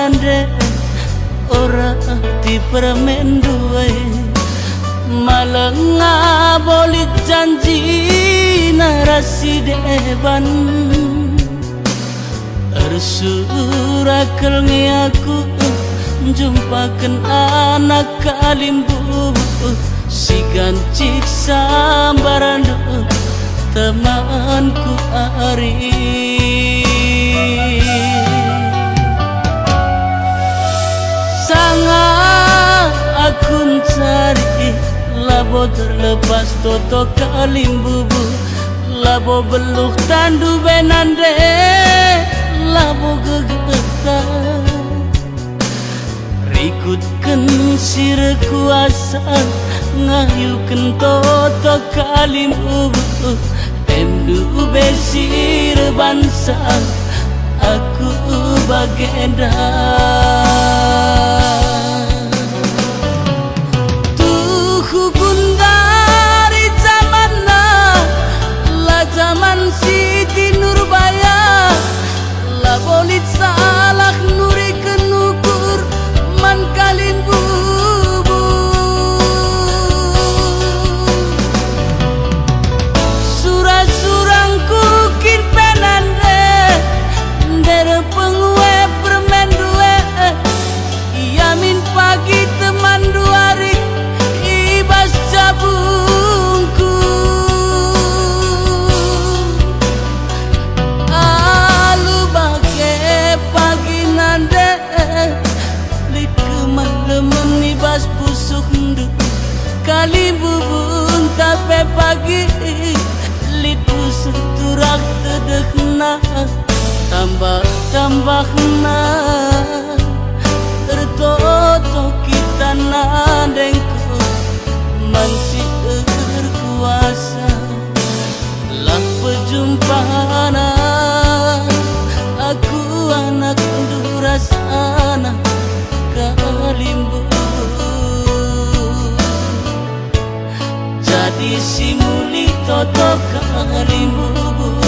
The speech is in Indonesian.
benande ora dipermen duwe malenga bolit janji narasi deban Ersurakel aku jumpakan anak kalimbu si gancik sambaran temanku ari sangat aku cari labo terlepas toto kalimbubu labo beluh tandu benande labo gegetan rikutkan sir kuasa ngayukan toto kalimbubu emdu besir bangsa aku bagenda tuhu gundari zamanna la zaman Siti Nurbaya la bolit salah nuri kenukur man kalimbu kalibubun tape pagi litu seturak tedekna tambah-tambahna tertoto kita nadengku mansi berkuasa lah pejumpana aku anak durasana kalimbu jadi si muli toto kalimbu